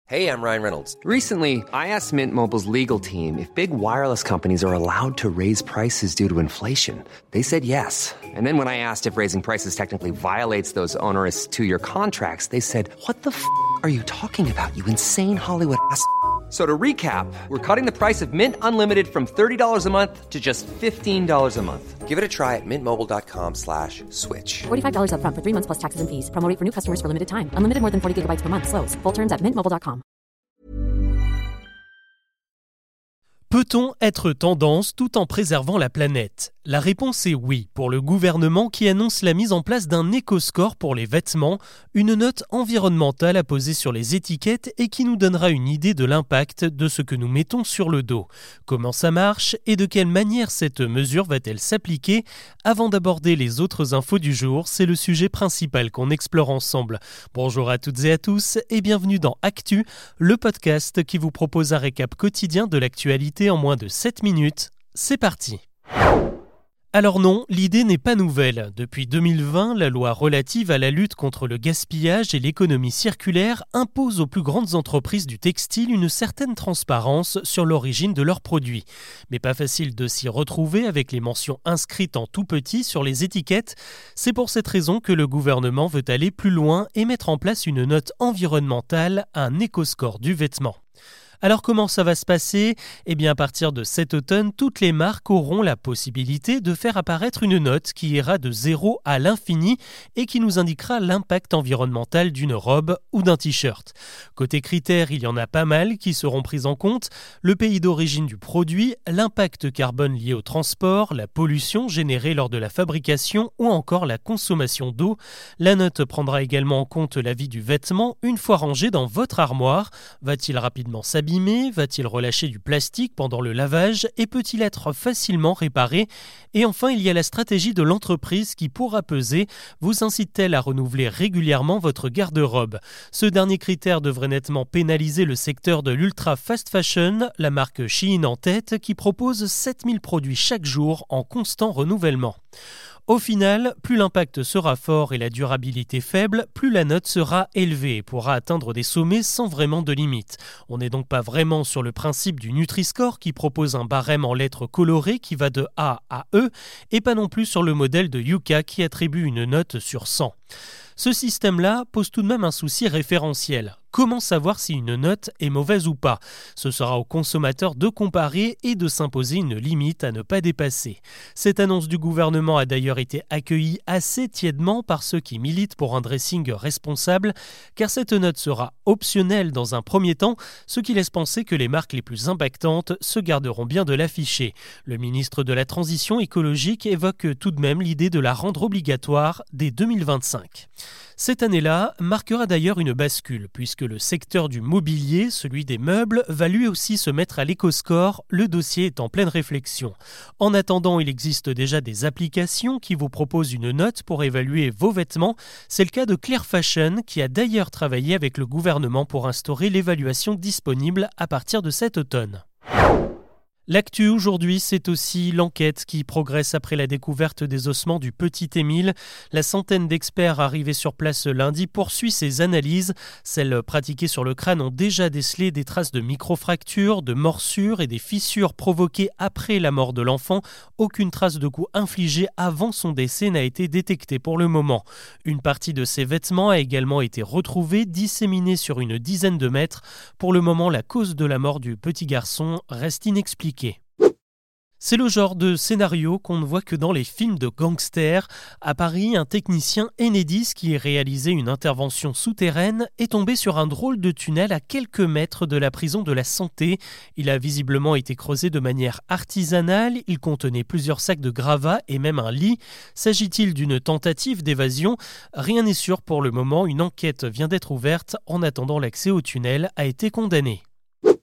Hey, I'm Ryan Reynolds. Recently, I asked Mint Mobile's legal team if big wireless companies are allowed to raise prices due to inflation. They said yes. And then when I asked if raising prices technically violates those onerous two-year contracts, they said, "What the f*** are you talking about, you insane Hollywood ass?" So to recap, we're cutting the price of Mint Unlimited from $30 a month to just $15 a month. Give it a try at mintmobile.com/switch. $45 up front for 3 months plus taxes and fees. Promo rate for new customers for limited time. Unlimited more than 40 gigabytes per month. Slows full terms at mintmobile.com. Peut-on être tendance tout en préservant la planète ? La réponse est oui, pour le gouvernement qui annonce la mise en place d'un éco-score pour les vêtements, une note environnementale à poser sur les étiquettes et qui nous donnera une idée de l'impact de ce que nous mettons sur le dos. Comment ça marche et de quelle manière cette mesure va-t-elle s'appliquer ? Avant d'aborder les autres infos du jour, c'est le sujet principal qu'on explore ensemble. Bonjour à toutes et à tous et bienvenue dans Actu, le podcast qui vous propose un récap quotidien de l'actualité en moins de 7 minutes. C'est parti. Alors non, l'idée n'est pas nouvelle. Depuis 2020, la loi relative à la lutte contre le gaspillage et l'économie circulaire impose aux plus grandes entreprises du textile une certaine transparence sur l'origine de leurs produits. Mais pas facile de s'y retrouver avec les mentions inscrites en tout petit sur les étiquettes. C'est pour cette raison que le gouvernement veut aller plus loin et mettre en place une note environnementale, un éco-score du vêtement. Alors comment ça va se passer ? Eh bien à partir de cet automne, toutes les marques auront la possibilité de faire apparaître une note qui ira de 0 à l'infini et qui nous indiquera l'impact environnemental d'une robe ou d'un t-shirt. Côté critères, il y en a pas mal qui seront pris en compte. Le pays d'origine du produit, l'impact carbone lié au transport, la pollution générée lors de la fabrication ou encore la consommation d'eau. La note prendra également en compte la vie du vêtement une fois rangé dans votre armoire. Va-t-il rapidement s'abîmer ? Va-t-il relâcher du plastique pendant le lavage et peut-il être facilement réparé ? Et enfin, il y a la stratégie de l'entreprise qui pourra peser. Vous incite-t-elle à renouveler régulièrement votre garde-robe ? Ce dernier critère devrait nettement pénaliser le secteur de l'ultra fast fashion, la marque Shein en tête, qui propose 7000 produits chaque jour en constant renouvellement. Au final, plus l'impact sera fort et la durabilité faible, plus la note sera élevée et pourra atteindre des sommets sans vraiment de limite. On n'est donc pas vraiment sur le principe du Nutri-Score qui propose un barème en lettres colorées qui va de A à E et pas non plus sur le modèle de Yuka qui attribue une note sur 100. Ce système-là pose tout de même un souci référentiel. Comment savoir si une note est mauvaise ou pas ? Ce sera au consommateur de comparer et de s'imposer une limite à ne pas dépasser. Cette annonce du gouvernement a d'ailleurs été accueillie assez tièdement par ceux qui militent pour un dressing responsable, car cette note sera optionnelle dans un premier temps, ce qui laisse penser que les marques les plus impactantes se garderont bien de l'afficher. Le ministre de la Transition écologique évoque tout de même l'idée de la rendre obligatoire dès 2025. Cette année-là marquera d'ailleurs une bascule, puisque le secteur du mobilier, celui des meubles, va lui aussi se mettre à l'éco-score, le dossier est en pleine réflexion. En attendant, il existe déjà des applications qui vous proposent une note pour évaluer vos vêtements. C'est le cas de Clear Fashion, qui a d'ailleurs travaillé avec le gouvernement pour instaurer l'évaluation disponible à partir de cet automne. L'actu aujourd'hui, c'est aussi l'enquête qui progresse après la découverte des ossements du petit Émile. La centaine d'experts arrivés sur place lundi poursuit ses analyses. Celles pratiquées sur le crâne ont déjà décelé des traces de microfractures, de morsures et des fissures provoquées après la mort de l'enfant. Aucune trace de coup infligé avant son décès n'a été détectée pour le moment. Une partie de ses vêtements a également été retrouvée, disséminée sur une dizaine de mètres. Pour le moment, la cause de la mort du petit garçon reste inexpliquée. C'est le genre de scénario qu'on ne voit que dans les films de gangsters. À Paris, un technicien Enedis qui a réalisé une intervention souterraine est tombé sur un drôle de tunnel à quelques mètres de la prison de la Santé. Il a visiblement été creusé de manière artisanale, il contenait plusieurs sacs de gravats et même un lit. S'agit-il d'une tentative d'évasion ? Rien n'est sûr pour le moment, une enquête vient d'être ouverte. En attendant, l'accès au tunnel a été condamné.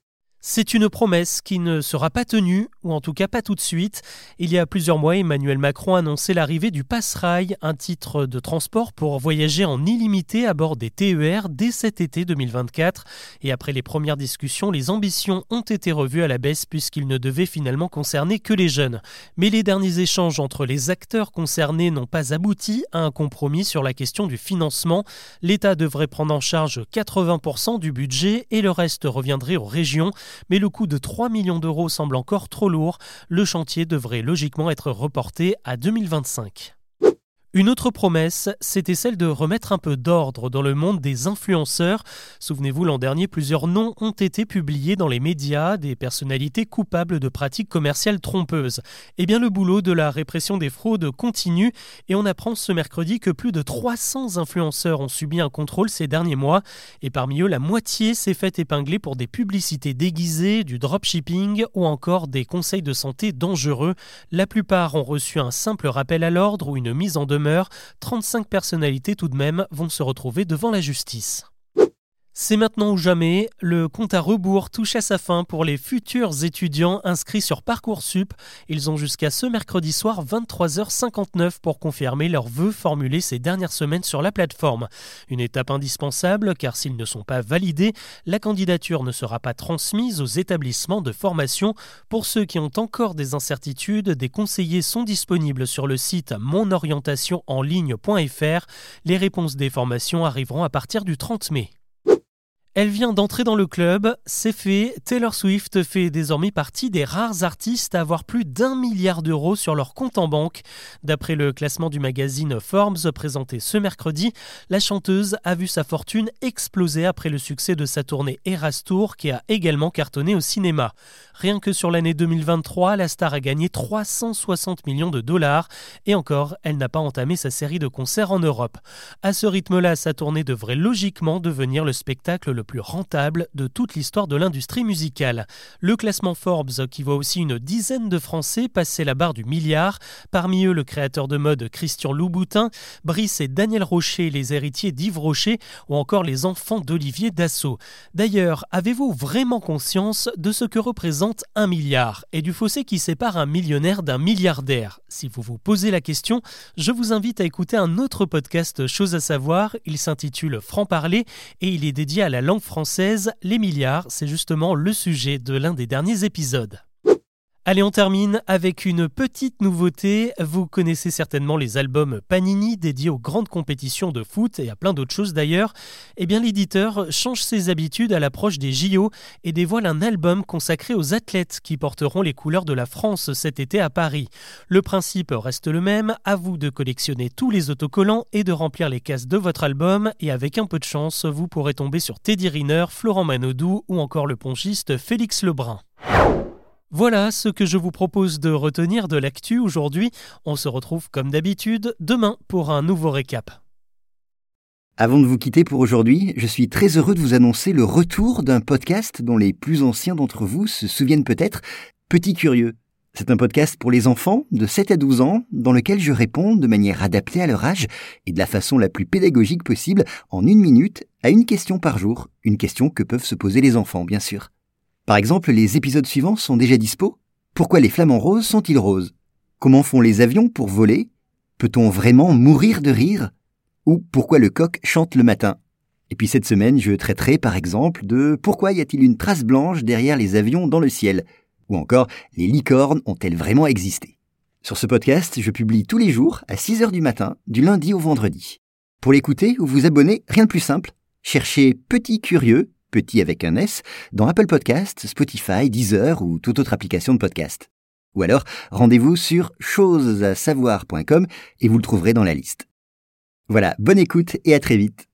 C'est une promesse qui ne sera pas tenue, ou en tout cas pas tout de suite. Il y a plusieurs mois, Emmanuel Macron a annoncé l'arrivée du Pass-Rail, un titre de transport pour voyager en illimité à bord des TER dès cet été 2024. Et après les premières discussions, les ambitions ont été revues à la baisse puisqu'il ne devait finalement concerner que les jeunes. Mais les derniers échanges entre les acteurs concernés n'ont pas abouti à un compromis sur la question du financement. L'État devrait prendre en charge 80% du budget et le reste reviendrait aux régions. Mais le coût de 3 millions d'euros semble encore trop lourd. Le chantier devrait logiquement être reporté à 2025. Une autre promesse, c'était celle de remettre un peu d'ordre dans le monde des influenceurs. Souvenez-vous, l'an dernier, plusieurs noms ont été publiés dans les médias, des personnalités coupables de pratiques commerciales trompeuses. Eh bien, le boulot de la répression des fraudes continue et on apprend ce mercredi que plus de 300 influenceurs ont subi un contrôle ces derniers mois. Et parmi eux, la moitié s'est fait épingler pour des publicités déguisées, du dropshipping ou encore des conseils de santé dangereux. La plupart ont reçu un simple rappel à l'ordre ou une mise en demeure. 35 personnalités tout de même vont se retrouver devant la justice. C'est maintenant ou jamais, le compte à rebours touche à sa fin pour les futurs étudiants inscrits sur Parcoursup. Ils ont jusqu'à ce mercredi soir 23h59 pour confirmer leurs vœux formulés ces dernières semaines sur la plateforme. Une étape indispensable car s'ils ne sont pas validés, la candidature ne sera pas transmise aux établissements de formation. Pour ceux qui ont encore des incertitudes, des conseillers sont disponibles sur le site monorientationenligne.fr. Les réponses des formations arriveront à partir du 30 mai. Elle vient d'entrer dans le club, c'est fait, Taylor Swift fait désormais partie des rares artistes à avoir plus d'1 milliard d'euros sur leur compte en banque. D'après le classement du magazine Forbes présenté ce mercredi, la chanteuse a vu sa fortune exploser après le succès de sa tournée Eras Tour qui a également cartonné au cinéma. Rien que sur l'année 2023, la star a gagné 360 millions de dollars et encore, elle n'a pas entamé sa série de concerts en Europe. À ce rythme-là, sa tournée devrait logiquement devenir le spectacle le plus rentable de toute l'histoire de l'industrie musicale. Le classement Forbes, qui voit aussi une dizaine de Français passer la barre du milliard, parmi eux le créateur de mode Christian Louboutin, Brice et Daniel Rocher, les héritiers d'Yves Rocher, ou encore les enfants d'Olivier Dassault. D'ailleurs, avez-vous vraiment conscience de ce que représente 1 milliard et du fossé qui sépare un millionnaire d'un milliardaire ? Si vous vous posez la question, je vous invite à écouter un autre podcast Chose à savoir. Il s'intitule Franc-parler et il est dédié à la langue française. Les milliards, c'est justement le sujet de l'un des derniers épisodes. Allez, on termine avec une petite nouveauté. Vous connaissez certainement les albums Panini dédiés aux grandes compétitions de foot et à plein d'autres choses d'ailleurs. Eh bien, l'éditeur change ses habitudes à l'approche des JO et dévoile un album consacré aux athlètes qui porteront les couleurs de la France cet été à Paris. Le principe reste le même, à vous de collectionner tous les autocollants et de remplir les cases de votre album et avec un peu de chance, vous pourrez tomber sur Teddy Riner, Florent Manodou ou encore le ponchiste Félix Lebrun. Voilà ce que je vous propose de retenir de l'actu aujourd'hui. On se retrouve comme d'habitude demain pour un nouveau récap. Avant de vous quitter pour aujourd'hui, je suis très heureux de vous annoncer le retour d'un podcast dont les plus anciens d'entre vous se souviennent peut-être, Petit Curieux. C'est un podcast pour les enfants de 7 à 12 ans dans lequel je réponds de manière adaptée à leur âge et de la façon la plus pédagogique possible en 1 minute à une question par jour, une question que peuvent se poser les enfants bien sûr. Par exemple, les épisodes suivants sont déjà dispo. Pourquoi les flamants roses sont-ils roses ? Comment font les avions pour voler ? Peut-on vraiment mourir de rire ? Ou pourquoi le coq chante le matin ? Et puis cette semaine, je traiterai par exemple de pourquoi y a-t-il une trace blanche derrière les avions dans le ciel ? Ou encore, les licornes ont-elles vraiment existé ? Sur ce podcast, je publie tous les jours à 6h du matin, du lundi au vendredi. Pour l'écouter ou vous abonner, rien de plus simple. Cherchez Petit Curieux, petit avec un S, dans Apple Podcasts, Spotify, Deezer ou toute autre application de podcast. Ou alors, rendez-vous sur chosesasavoir.com et vous le trouverez dans la liste. Voilà, bonne écoute et à très vite.